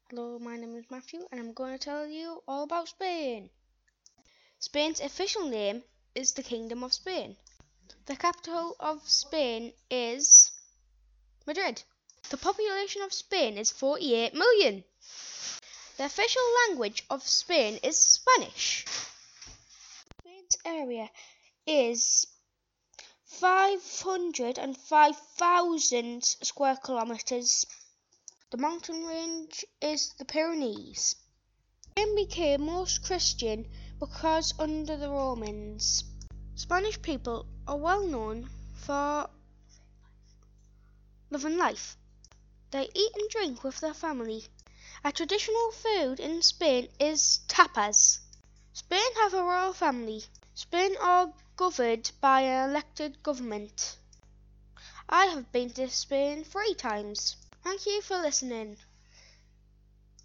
Hello, my name is Matthew and I'm going to tell you all about Spain. Spain's official name is the Kingdom of Spain. The capital of Spain is Madrid. The population of Spain is 48 million. The official language of Spain is Spanish. Spain's area is 505,000 square kilometers. The mountain range is the Pyrenees. Spain became most Christian because under the Romans. Spanish people are well known for loving life. They eat and drink with their family. A traditional food in Spain is tapas. Spain have a royal family. Spain are governed by an elected government. I have been to Spain 3 times. Thank you for listening.